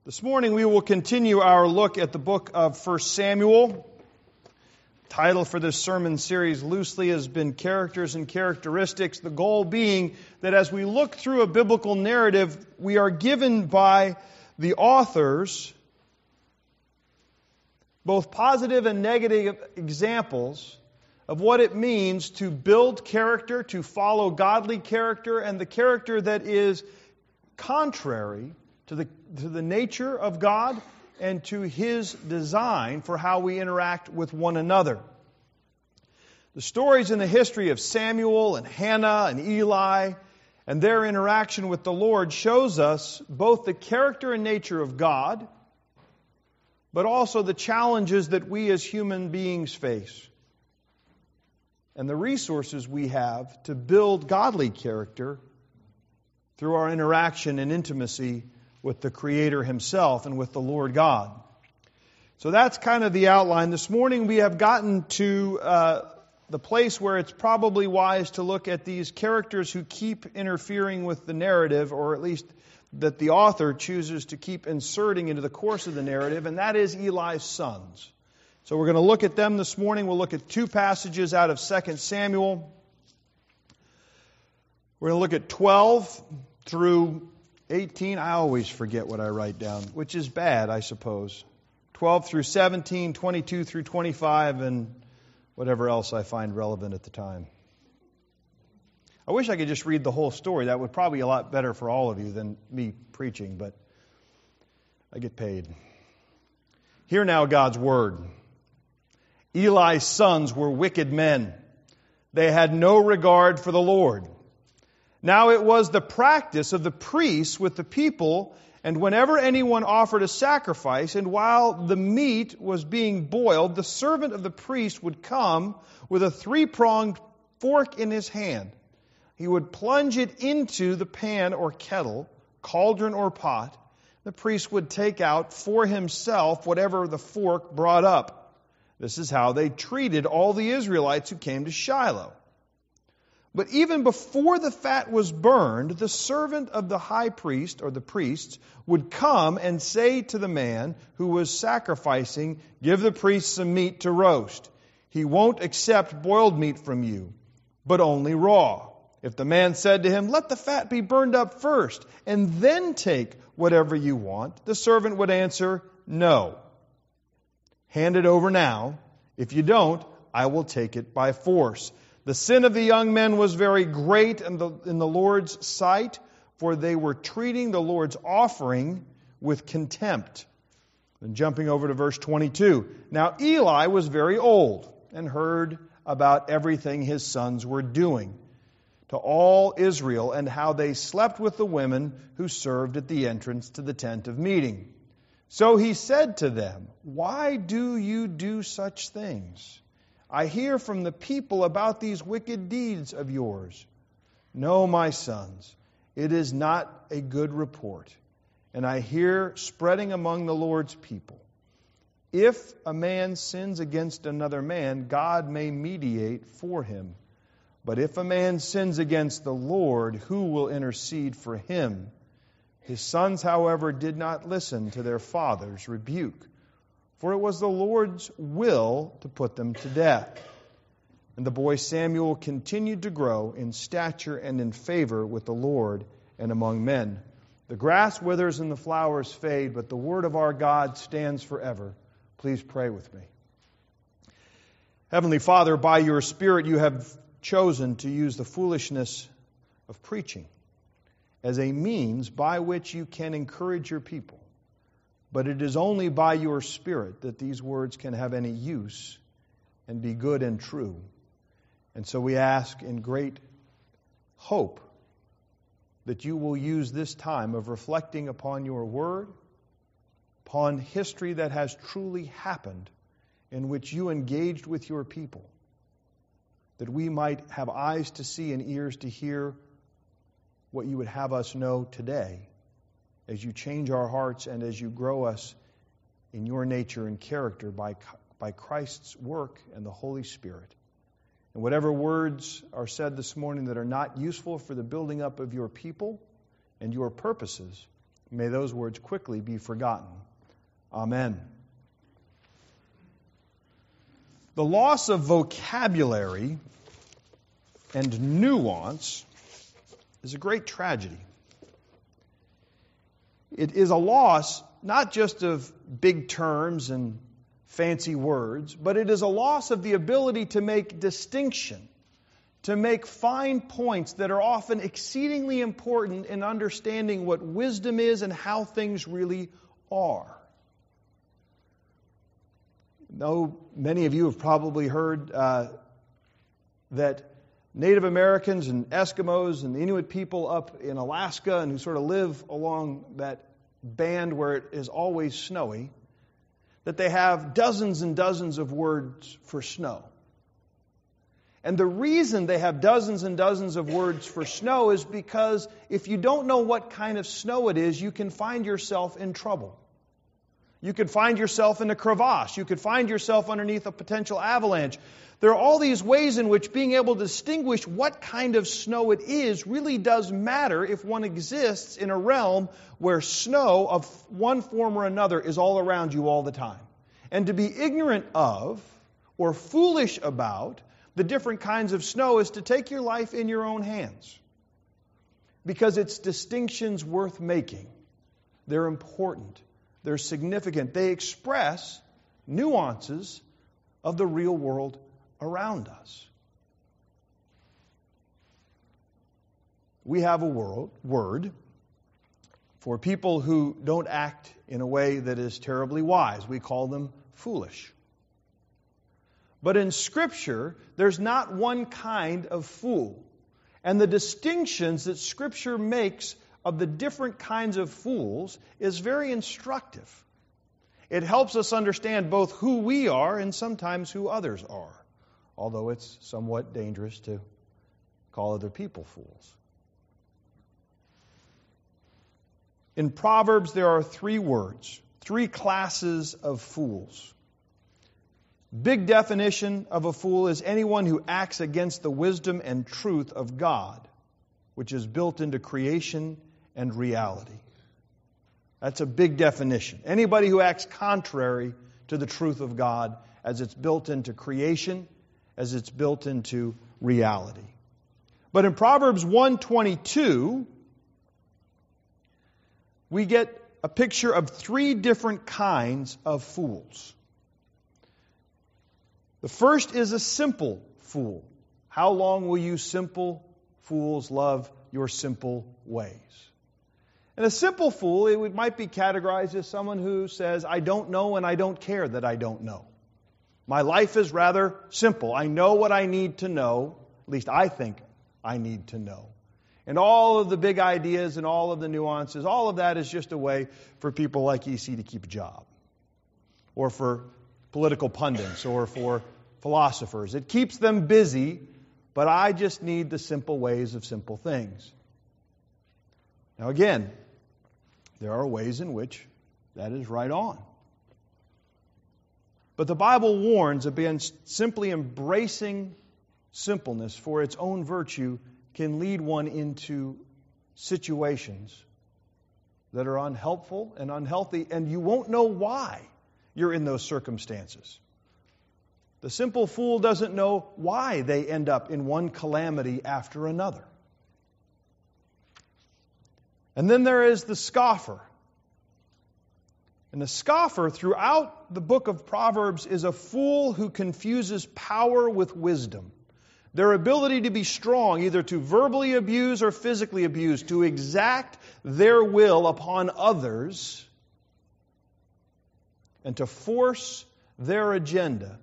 This morning we will continue our look at the book of 1 Samuel. Title for this sermon series loosely has been Characters and Characteristics, the goal being that as we look through a biblical narrative, we are given by the authors both positive and negative examples of what it means to build character, to follow godly character, and the character that is contrary to the nature of God and to His design for how we interact with one another. The stories in the history of Samuel and Hannah and Eli and their interaction with the Lord shows us both the character and nature of God, but also the challenges that we as human beings face and the resources we have to build godly character through our interaction and intimacy with the Creator Himself and with the Lord God. So that's kind of the outline. This morning we have gotten to the place where it's probably wise to look at these characters who keep interfering with the narrative, or at least that the author chooses to keep inserting into the course of the narrative, and that is Eli's sons. So we're going to look at them this morning. We'll look at two passages out of 2 Samuel. We're going to look at 12 through 18, I always forget what I write down, which is bad, I suppose. 12 through 17, 22 through 25, and whatever else I find relevant at the time. I wish I could just read the whole story. That would probably be a lot better for all of you than me preaching, but I get paid. Hear now God's word. Eli's sons were wicked men. They had no regard for the Lord. Now it was the practice of the priests with the people, and whenever anyone offered a sacrifice, and while the meat was being boiled, the servant of the priest would come with a three-pronged fork in his hand. He would plunge it into the pan or kettle, cauldron or pot. The priest would take out for himself whatever the fork brought up. This is how they treated all the Israelites who came to Shiloh. But even before the fat was burned, the servant of the high priest, or the priests, would come and say to the man who was sacrificing, "Give the priest some meat to roast. He won't accept boiled meat from you, but only raw." If the man said to him, "Let the fat be burned up first, and then take whatever you want," the servant would answer, "No. Hand it over now. If you don't, I will take it by force." The sin of the young men was very great in the Lord's sight, for they were treating the Lord's offering with contempt. And jumping over to verse 22. Now Eli was very old and heard about everything his sons were doing to all Israel and how they slept with the women who served at the entrance to the tent of meeting. So he said to them, "Why do you do such things? I hear from the people about these wicked deeds of yours. No, my sons, it is not a good report, and I hear spreading among the Lord's people. If a man sins against another man, God may mediate for him. But if a man sins against the Lord, who will intercede for him? His sons, however, did not listen to their father's rebuke, for it was the Lord's will to put them to death. And the boy Samuel continued to grow in stature and in favor with the Lord and among men. The grass withers and the flowers fade, but the word of our God stands forever. Please pray with me. Heavenly Father, by your Spirit you have chosen to use the foolishness of preaching as a means by which you can encourage your people. But it is only by your Spirit that these words can have any use and be good and true. And so we ask in great hope that you will use this time of reflecting upon your word, upon history that has truly happened, in which you engaged with your people, that we might have eyes to see and ears to hear what you would have us know today, as you change our hearts and as you grow us in your nature and character by Christ's work and the Holy Spirit. And whatever words are said this morning that are not useful for the building up of your people and your purposes, May those words quickly be forgotten. Amen. The loss of vocabulary and nuance is a great tragedy. It is a loss not just of big terms and fancy words, but it is a loss of the ability to make distinction, to make fine points that are often exceedingly important in understanding what wisdom is and how things really are. Though many of you have probably heard that Native Americans and Eskimos and the Inuit people up in Alaska and who sort of live along that band where it is always snowy, that they have dozens and dozens of words for snow. And the reason they have dozens and dozens of words for snow is because if you don't know what kind of snow it is, you can find yourself in trouble. You could find yourself in a crevasse. You could find yourself underneath a potential avalanche. There are all these ways in which being able to distinguish what kind of snow it is really does matter if one exists in a realm where snow of one form or another is all around you all the time. And to be ignorant of or foolish about the different kinds of snow is to take your life in your own hands. Because it's distinctions worth making. They're important. They're significant. They express nuances of the real world around us. We have a word for people who don't act in a way that is terribly wise. We call them foolish. But in Scripture, there's not one kind of fool. And the distinctions that Scripture makes of the different kinds of fools is very instructive. It helps us understand both who we are and sometimes who others are, although it's somewhat dangerous to call other people fools. In Proverbs, there are 3 words, 3 classes of fools. Big definition of a fool is anyone who acts against the wisdom and truth of God, which is built into creation and reality. That's a big definition. Anybody who acts contrary to the truth of God as it's built into creation, as it's built into reality. But in Proverbs 1:22, we get a picture of 3 different kinds of fools. The first is a simple fool. How long will you simple fools love your simple ways? And a simple fool, it might be categorized as someone who says, I don't know and I don't care that I don't know. My life is rather simple. I know what I need to know, at least I think I need to know. And all of the big ideas and all of the nuances, all of that is just a way for people like EC to keep a job. Or for political pundits, or for philosophers. It keeps them busy, but I just need the simple ways of simple things. Now again, there are ways in which that is right on. But the Bible warns against simply embracing simpleness for its own virtue can lead one into situations that are unhelpful and unhealthy, and you won't know why you're in those circumstances. The simple fool doesn't know why they end up in one calamity after another. And then there is the scoffer. And the scoffer throughout the book of Proverbs is a fool who confuses power with wisdom. Their ability to be strong, either to verbally abuse or physically abuse, to exact their will upon others, and to force their agenda,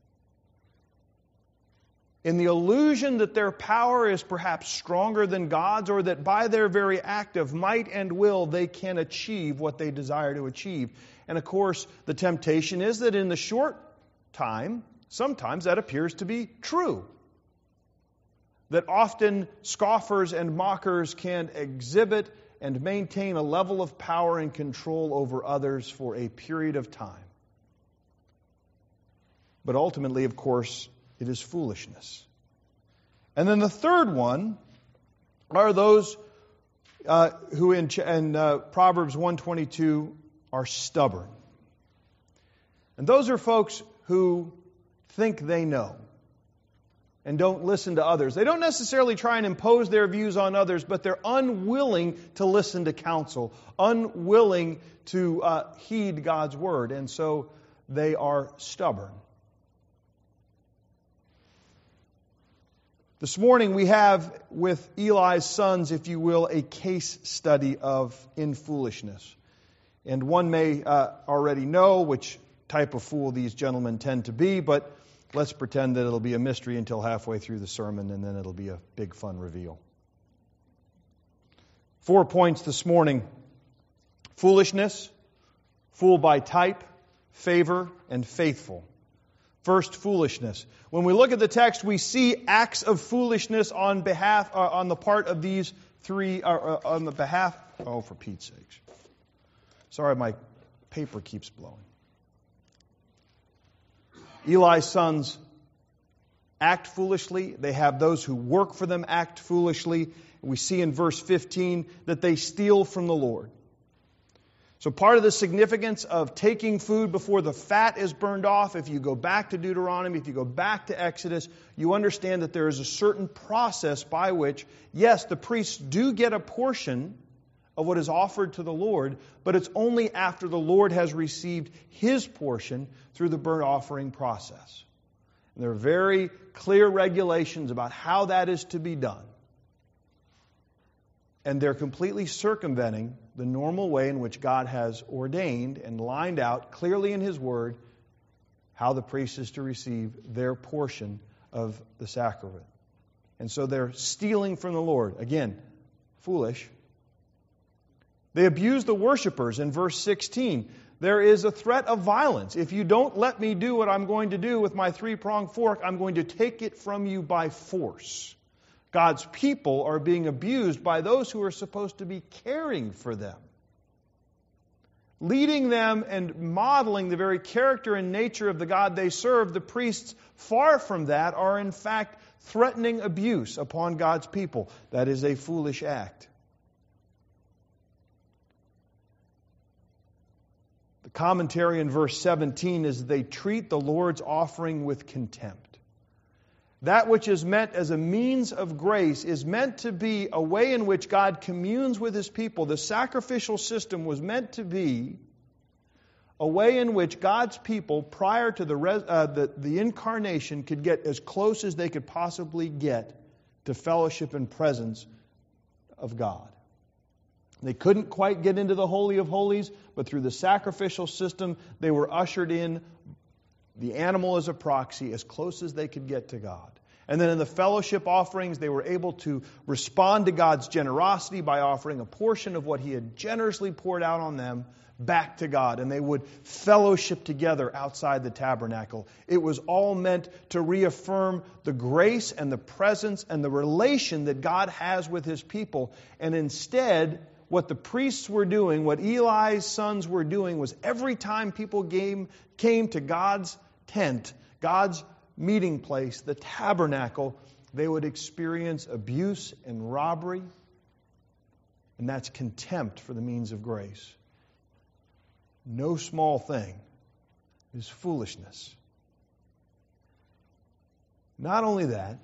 in the illusion that their power is perhaps stronger than God's, or that by their very act of might and will they can achieve what they desire to achieve. And of course, the temptation is that in the short time, sometimes that appears to be true. That often scoffers and mockers can exhibit and maintain a level of power and control over others for a period of time. But ultimately, of course, it is foolishness. And then the third one are those who in Proverbs 1:22 are stubborn. And those are folks who think they know and don't listen to others. They don't necessarily try and impose their views on others, but they're unwilling to listen to counsel, unwilling to heed God's word, and so they are stubborn. This morning we have with Eli's sons, if you will, a case study in foolishness. And one may already know which type of fool these gentlemen tend to be, but let's pretend that it'll be a mystery until halfway through the sermon, and then it'll be a big fun reveal. 4 points this morning: foolishness, fool by type, favor, and faithful. First, foolishness. When we look at the text, we see acts of foolishness on the part of these three, on the behalf. Oh, for Pete's sakes! Sorry, my paper keeps blowing. Eli's sons act foolishly. They have those who work for them act foolishly. We see in verse 15 that they steal from the Lord. So part of the significance of taking food before the fat is burned off, if you go back to Deuteronomy, if you go back to Exodus, you understand that there is a certain process by which, yes, the priests do get a portion of what is offered to the Lord, but it's only after the Lord has received His portion through the burnt offering process. And there are very clear regulations about how that is to be done. And they're completely circumventing the normal way in which God has ordained and lined out clearly in His Word how the priest is to receive their portion of the sacrament. And so they're stealing from the Lord. Again, foolish. They abuse the worshipers in verse 16. There is a threat of violence. If you don't let me do what I'm going to do with my three-pronged fork, I'm going to take it from you by force. God's people are being abused by those who are supposed to be caring for them, leading them and modeling the very character and nature of the God they serve. The priests, far from that, are in fact threatening abuse upon God's people. That is a foolish act. The commentary in verse 17 is they treat the Lord's offering with contempt. That which is meant as a means of grace is meant to be a way in which God communes with His people. The sacrificial system was meant to be a way in which God's people, prior to the incarnation, could get as close as they could possibly get to fellowship and presence of God. They couldn't quite get into the Holy of Holies, but through the sacrificial system, they were ushered in, the animal as a proxy, as close as they could get to God. And then in the fellowship offerings, they were able to respond to God's generosity by offering a portion of what He had generously poured out on them back to God. And they would fellowship together outside the tabernacle. It was all meant to reaffirm the grace and the presence and the relation that God has with His people. And instead, what the priests were doing, what Eli's sons were doing, was every time people came to God's tent, God's meeting place, the tabernacle, they would experience abuse and robbery. And that's contempt for the means of grace. No small thing is foolishness. Not only that,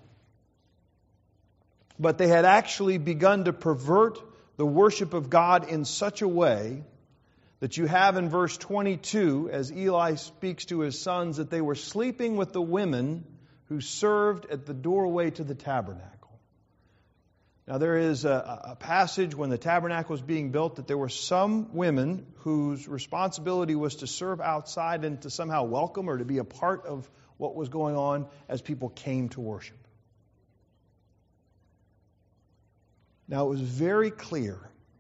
but they had actually begun to pervert the worship of God in such a way that you have in verse 22, as Eli speaks to his sons, that they were sleeping with the women who served at the doorway to the tabernacle. Now there is a passage when the tabernacle was being built that there were some women whose responsibility was to serve outside and to somehow welcome or to be a part of what was going on as people came to worship. Now it was very clear,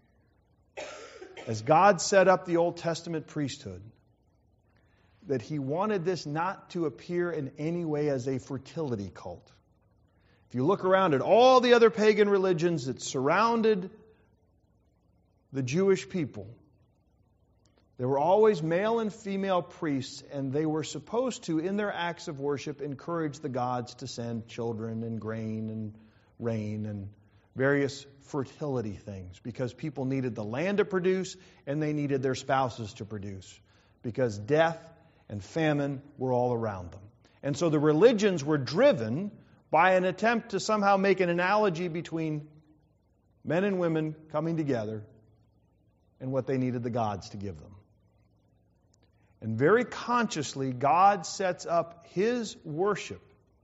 as God set up the Old Testament priesthood, that He wanted this not to appear in any way as a fertility cult. If you look around at all the other pagan religions that surrounded the Jewish people, there were always male and female priests, and they were supposed to, in their acts of worship, encourage the gods to send children and grain and rain and various fertility things, because people needed the land to produce and they needed their spouses to produce, because death and famine were all around them. And so the religions were driven by an attempt to somehow make an analogy between men and women coming together and what they needed the gods to give them. And very consciously, God sets up His worship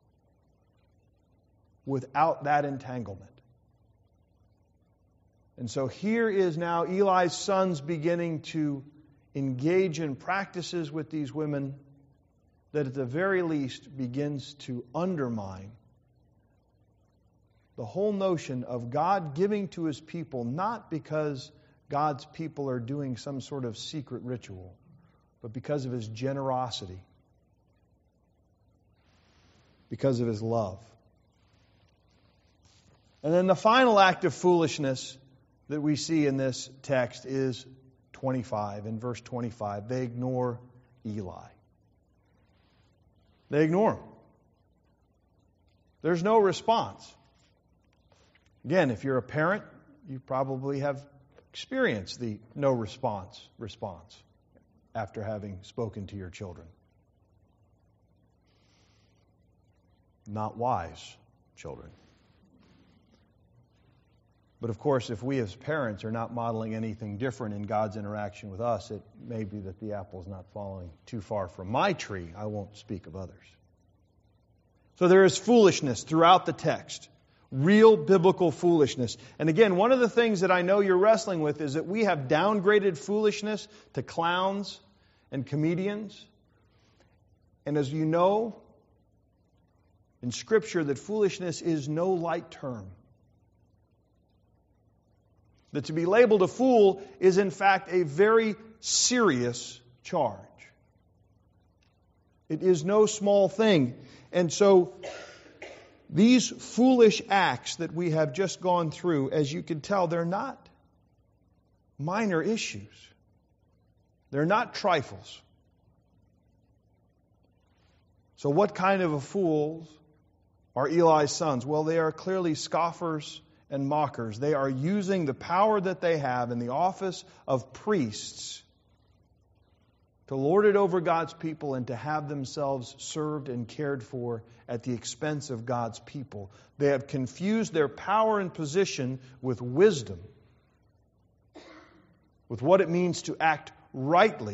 without that entanglement. And so here is now Eli's sons beginning to engage in practices with these women that at the very least begins to undermine the whole notion of God giving to His people, not because God's people are doing some sort of secret ritual, but because of His generosity, because of His love. And then the final act of foolishness that we see in this text is 25. In verse 25, they ignore Eli. They ignore him. There's no response. Again, if you're a parent, you probably have experienced the no response after having spoken to your children. Not wise children. But of course, if we as parents are not modeling anything different in God's interaction with us, it may be that the apple is not falling too far from my tree. I won't speak of others. So there is foolishness throughout the text. Real biblical foolishness. And again, one of the things that I know you're wrestling with is that we have downgraded foolishness to clowns and comedians. And as you know, in Scripture, that foolishness is no light term. That to be labeled a fool is in fact a very serious charge. It is no small thing. And so these foolish acts that we have just gone through, as you can tell, they're not minor issues. They're not trifles. So what kind of a fools are Eli's sons? Well, they are clearly scoffers and mockers. They are using the power that they have in the office of priests to lord it over God's people and to have themselves served and cared for at the expense of God's people. They have confused their power and position with wisdom, with what it means to act rightly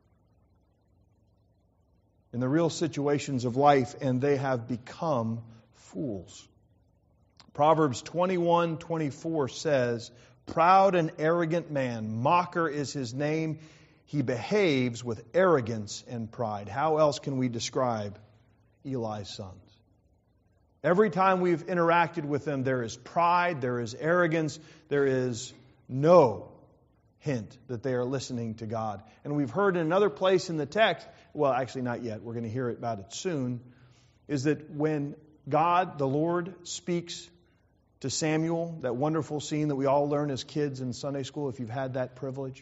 in the real situations of life, and they have become fools. Proverbs 21:24 says, "Proud and arrogant man, mocker is his name. He behaves with arrogance and pride." How else can we describe Eli's sons? Every time we've interacted with them, there is pride, there is arrogance, there is no hint that they are listening to God. And we've heard in another place in the text, well, actually not yet, we're going to hear about it soon, is that when God, the Lord, speaks to Samuel, that wonderful scene that we all learn as kids in Sunday school, if you've had that privilege,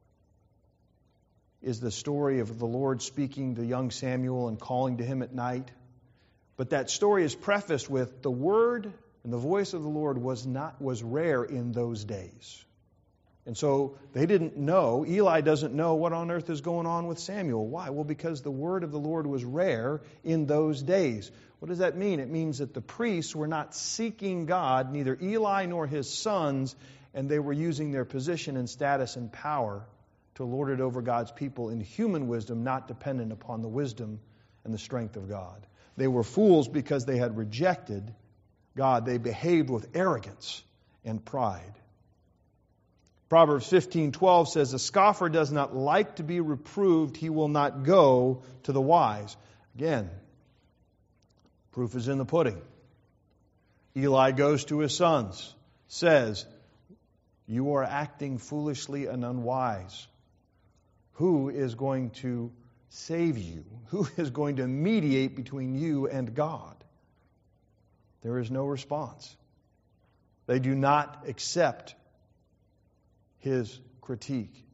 is the story of the Lord speaking to young Samuel and calling to him at night. But that story is prefaced with the word and the voice of the Lord was rare in those days. And so they didn't know, Eli doesn't know what on earth is going on with Samuel. Why? Well, because the word of the Lord was rare in those days. What does that mean? It means that the priests were not seeking God, neither Eli nor his sons, and they were using their position and status and power to lord it over God's people in human wisdom, not dependent upon the wisdom and the strength of God. They were fools because they had rejected God. They behaved with arrogance and pride. Proverbs 15:12 says, "A scoffer does not like to be reproved. He will not go to the wise." Again, proof is in the pudding. Eli goes to his sons, says, "You are acting foolishly and unwise. Who is going to save you? Who is going to mediate between you and God?" There is no response. They do not accept his critique.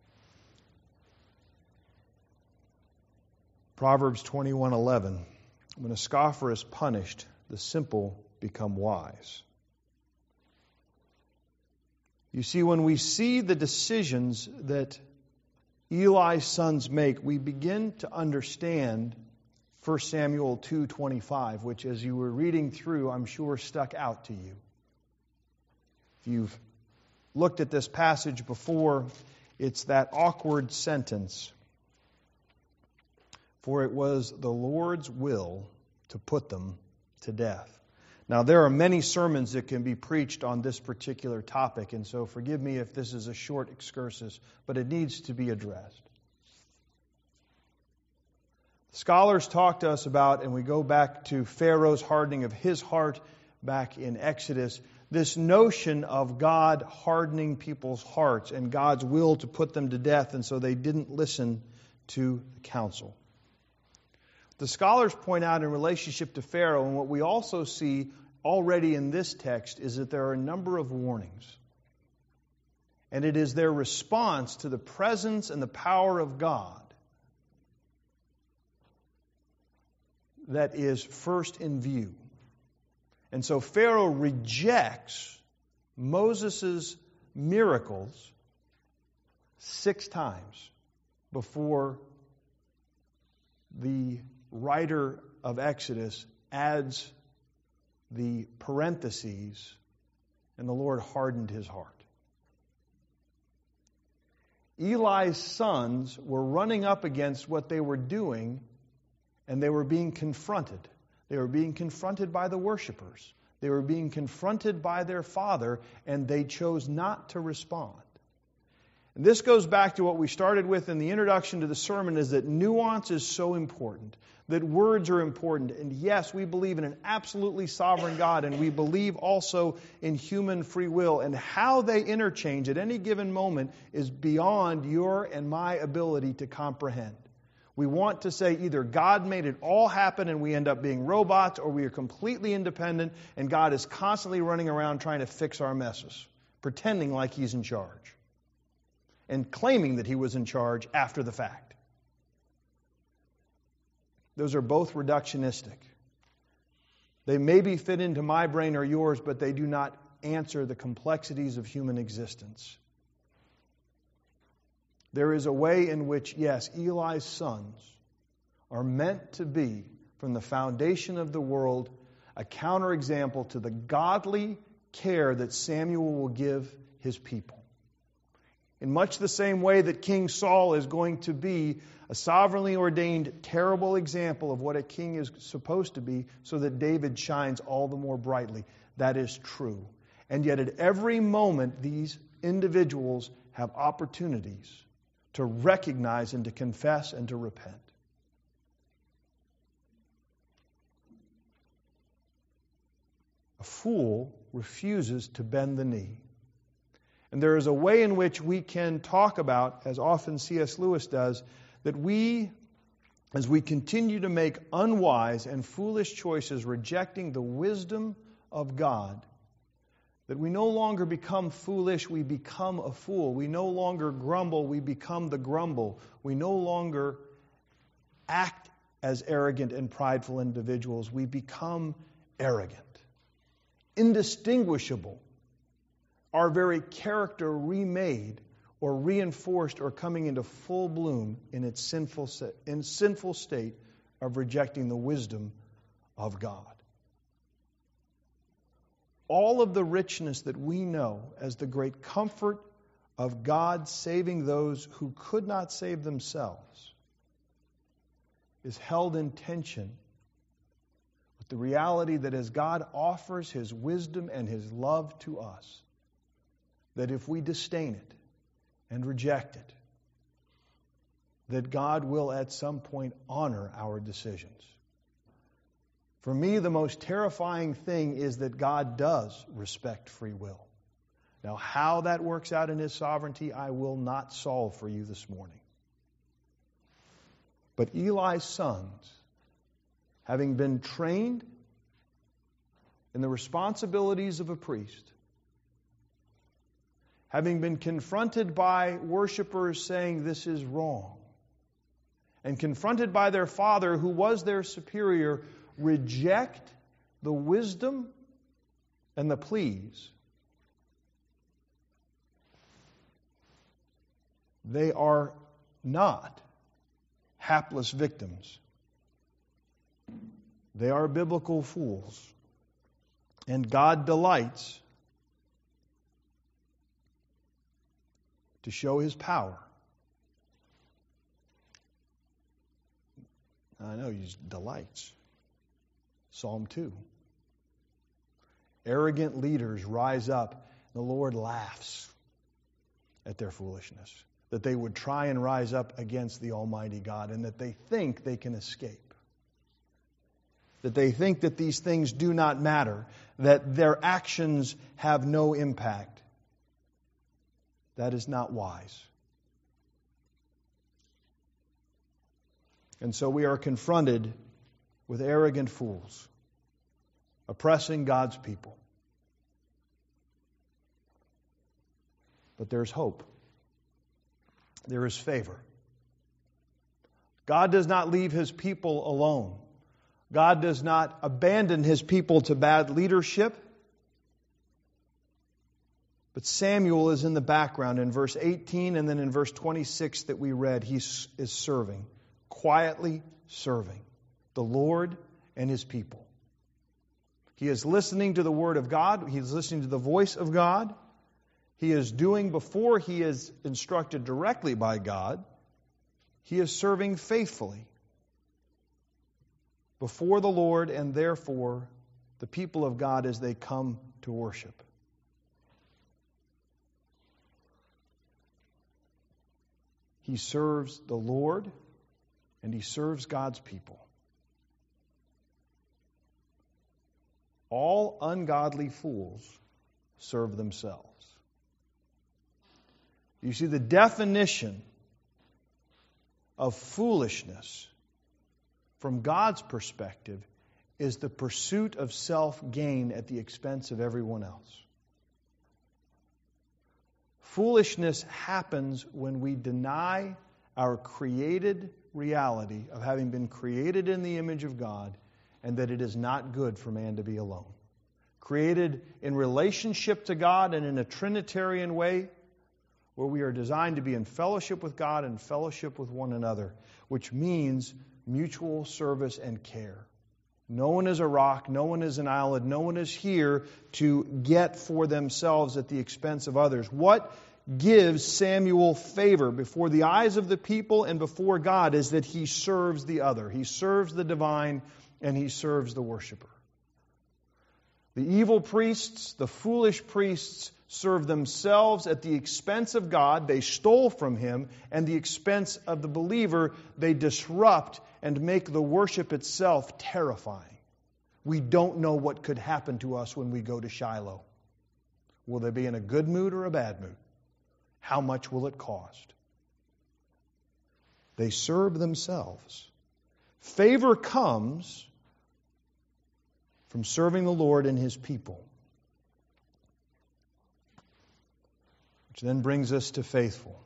Proverbs 21:11. When a scoffer is punished, the simple become wise. You see, when we see the decisions that Eli's sons make, we begin to understand 1 Samuel 2:25, which as you were reading through, I'm sure stuck out to you. If you've looked at this passage before, it's that awkward sentence. For it was the Lord's will to put them to death. Now, there are many sermons that can be preached on this particular topic, and so forgive me if this is a short excursus, but it needs to be addressed. Scholars talk to us about, and we go back to Pharaoh's hardening of his heart back in Exodus, this notion of God hardening people's hearts and God's will to put them to death, and so they didn't listen to the counsel. The scholars point out in relationship to Pharaoh, and what we also see already in this text, is that there are a number of warnings. And it is their response to the presence and the power of God that is first in view. And so Pharaoh rejects Moses' miracles 6 times before the writer of Exodus adds the parentheses, and the Lord hardened his heart. Eli's sons were running up against what they were doing, and they were being confronted. They were being confronted by the worshipers. They were being confronted by their father, and they chose not to respond. And this goes back to what we started with in the introduction to the sermon, is that nuance is so important, that words are important. And yes, we believe in an absolutely sovereign God, and we believe also in human free will. And how they interchange at any given moment is beyond your and my ability to comprehend. We want to say either God made it all happen and we end up being robots, or we are completely independent and God is constantly running around trying to fix our messes, pretending like He's in charge, and claiming that He was in charge after the fact. Those are both reductionistic. They maybe fit into my brain or yours, but they do not answer the complexities of human existence. There is a way in which, yes, Eli's sons are meant to be, from the foundation of the world, a counterexample to the godly care that Samuel will give his people. In much the same way that King Saul is going to be a sovereignly ordained, terrible example of what a king is supposed to be, so that David shines all the more brightly. That is true. And yet at every moment, these individuals have opportunities to recognize and to confess and to repent. A fool refuses to bend the knee. And there is a way in which we can talk about, as often C.S. Lewis does, that we, as we continue to make unwise and foolish choices, rejecting the wisdom of God, that we no longer become foolish, we become a fool. We no longer grumble, we become the grumble. We no longer act as arrogant and prideful individuals, we become arrogant, indistinguishable. Our very character remade or reinforced or coming into full bloom in its sinful state of rejecting the wisdom of God. All of the richness that we know as the great comfort of God saving those who could not save themselves is held in tension with the reality that as God offers His wisdom and His love to us, that if we disdain it and reject it, that God will at some point honor our decisions. For me, the most terrifying thing is that God does respect free will. Now, how that works out in His sovereignty, I will not solve for you this morning. But Eli's sons, having been trained in the responsibilities of a priest, having been confronted by worshipers saying this is wrong, and confronted by their father, who was their superior, reject the wisdom and the pleas, they are not hapless victims. They are biblical fools. And God delights to show His power. I know He delights. Psalm 2. Arrogant leaders rise up. The Lord laughs at their foolishness. That they would try and rise up against the Almighty God, and that they think they can escape. That they think that these things do not matter, that their actions have no impact. That is not wise. And so we are confronted with arrogant fools oppressing God's people. But there's hope. There is favor. God does not leave His people alone. God does not abandon His people to bad leadership. But Samuel is in the background in verse 18 and then in verse 26 that we read. He is serving, quietly serving the Lord and His people. He is listening to the Word of God. He is listening to the voice of God. He is doing before he is instructed directly by God. He is serving faithfully before the Lord and therefore the people of God as they come to worship. He serves the Lord and he serves God's people. All ungodly fools serve themselves. You see, the definition of foolishness from God's perspective is the pursuit of self-gain at the expense of everyone else. Foolishness happens when we deny our created reality of having been created in the image of God and that it is not good for man to be alone. Created in relationship to God and in a Trinitarian way where we are designed to be in fellowship with God and fellowship with one another, which means mutual service and care. No one is a rock, no one is an island, no one is here to get for themselves at the expense of others. What gives Samuel favor before the eyes of the people and before God is that he serves the other. He serves the divine and he serves the worshiper. The evil priests, the foolish priests, serve themselves at the expense of God. They stole from Him, and the expense of the believer, they disrupt and make the worship itself terrifying. We don't know what could happen to us when we go to Shiloh. Will they be in a good mood or a bad mood? How much will it cost? They serve themselves. Favor comes from serving the Lord and His people. Which then brings us to faithful.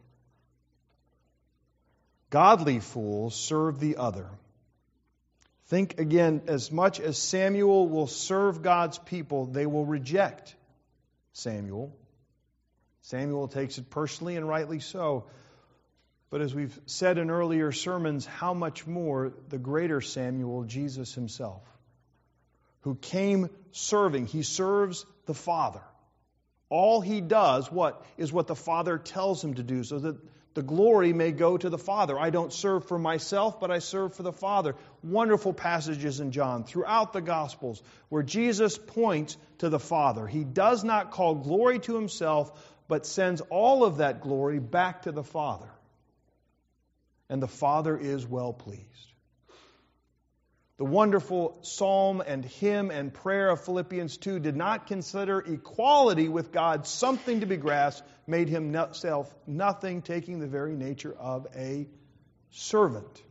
Godly fools serve the other. Think again, as much as Samuel will serve God's people, they will reject Samuel. Samuel takes it personally and rightly so. But as we've said in earlier sermons, how much more the greater Samuel, Jesus Himself, who came serving. He serves the Father. All He does, is what the Father tells Him to do, so that the glory may go to the Father. I don't serve for myself, but I serve for the Father. Wonderful passages in John, throughout the Gospels, where Jesus points to the Father. He does not call glory to Himself, but sends all of that glory back to the Father. And the Father is well pleased. The wonderful psalm and hymn and prayer of Philippians 2 did not consider equality with God something to be grasped, made himself nothing, taking the very nature of a servant,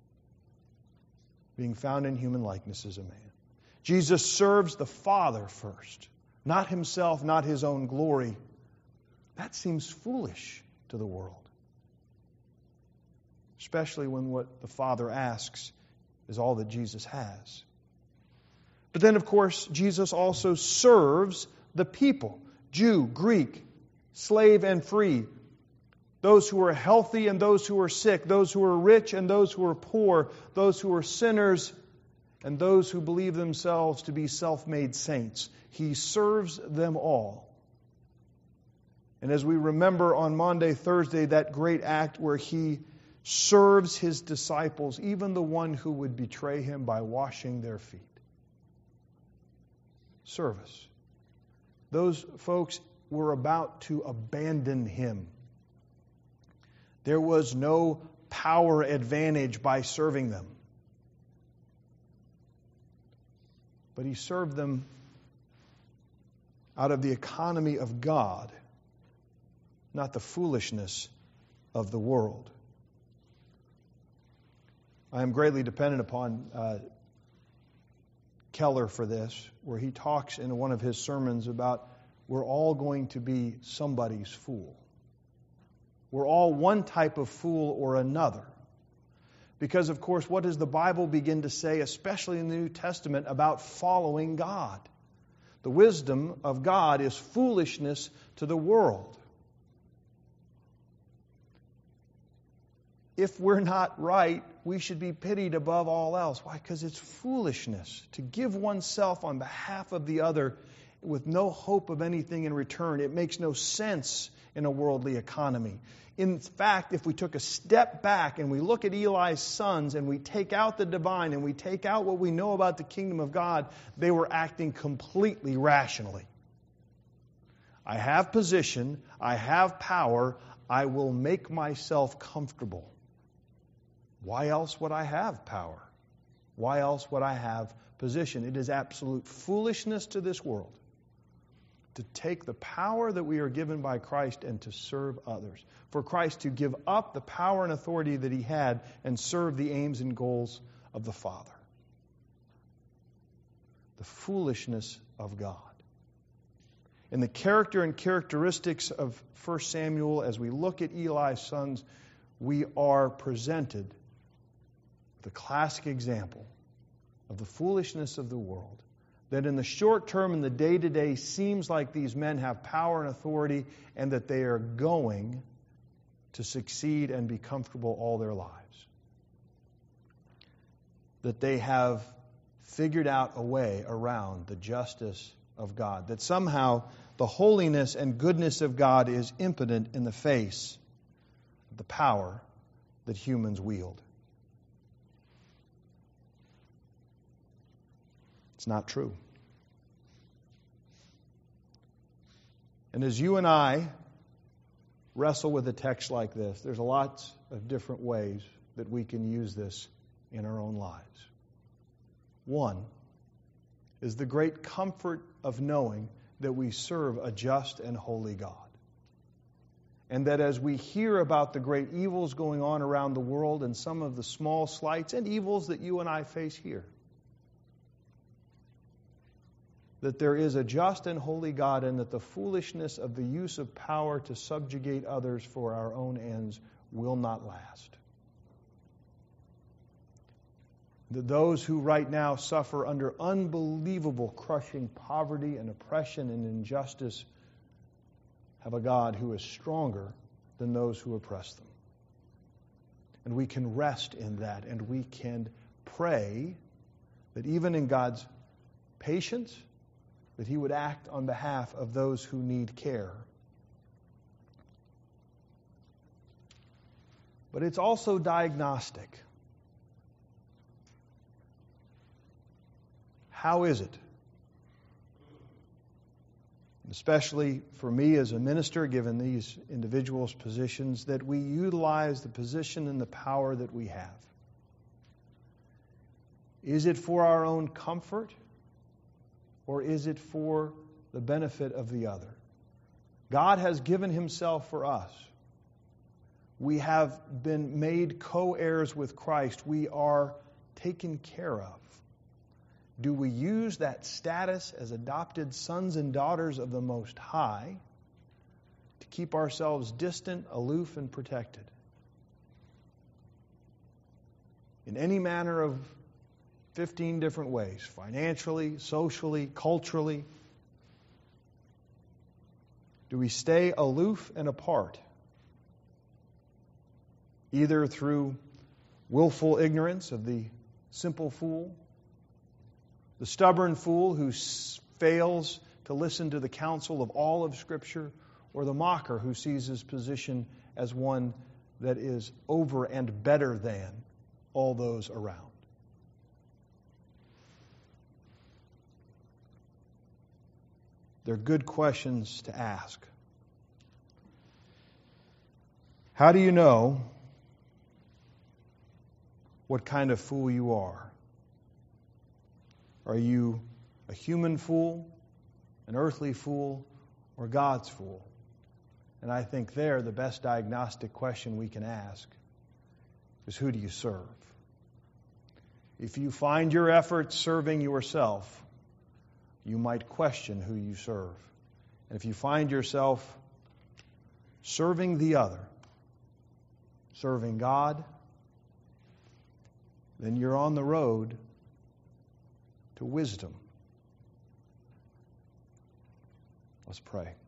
being found in human likeness as a man. Jesus serves the Father first, not himself, not his own glory. That seems foolish to the world, especially when what the Father asks is all that Jesus has. But then, of course, Jesus also serves the people, Jew, Greek, slave and free, those who are healthy and those who are sick, those who are rich and those who are poor, those who are sinners and those who believe themselves to be self-made saints. He serves them all. And as we remember on Maundy, Thursday, that great act where he serves his disciples, even the one who would betray him by washing their feet. Service. Those folks were about to abandon him. There was no power advantage by serving them. But he served them out of the economy of God, not the foolishness of the world. I am greatly dependent upon Keller for this, where he talks in one of his sermons about we're all going to be somebody's fool. We're all one type of fool or another. Because, of course, what does the Bible begin to say, especially in the New Testament, about following God? The wisdom of God is foolishness to the world. If we're not right, we should be pitied above all else. Why? Because it's foolishness to give oneself on behalf of the other with no hope of anything in return. It makes no sense in a worldly economy. In fact, if we took a step back and we look at Eli's sons and we take out the divine and we take out what we know about the kingdom of God, they were acting completely rationally. I have position, I have power, I will make myself comfortable. Why else would I have power? Why else would I have position? It is absolute foolishness to this world to take the power that we are given by Christ and to serve others. For Christ to give up the power and authority that he had and serve the aims and goals of the Father. The foolishness of God. In the character and characteristics of 1 Samuel, as we look at Eli's sons, we are presented with a classic example of the foolishness of the world. That in the short term, in the day-to-day, seems like these men have power and authority and that they are going to succeed and be comfortable all their lives. That they have figured out a way around the justice of God. That somehow the holiness and goodness of God is impotent in the face of the power that humans wield. It's not true. And as you and I wrestle with a text like this, there's lots of different ways that we can use this in our own lives. One is the great comfort of knowing that we serve a just and holy God. And that as we hear about the great evils going on around the world and some of the small slights and evils that you and I face here, that there is a just and holy God and that the foolishness of the use of power to subjugate others for our own ends will not last. That those who right now suffer under unbelievable crushing poverty and oppression and injustice have a God who is stronger than those who oppress them. And we can rest in that, and we can pray that even in God's patience, that he would act on behalf of those who need care. But it's also diagnostic. How is it? Especially for me as a minister, given these individuals' positions, that we utilize the position and the power that we have. Is it for our own comfort? Or is it for the benefit of the other? God has given himself for us. We have been made co-heirs with Christ. We are taken care of. Do we use that status as adopted sons and daughters of the Most High to keep ourselves distant, aloof, and protected? In any manner of 15 different ways, financially, socially, culturally. Do we stay aloof and apart, either through willful ignorance of the simple fool, the stubborn fool who fails to listen to the counsel of all of Scripture, or the mocker who sees his position as one that is over and better than all those around? They're good questions to ask. How do you know what kind of fool you are? Are you a human fool, an earthly fool, or God's fool? And I think there the best diagnostic question we can ask is, who do you serve? If you find your efforts serving yourself, you might question who you serve. And if you find yourself serving the other, serving God, then you're on the road to wisdom. Let's pray.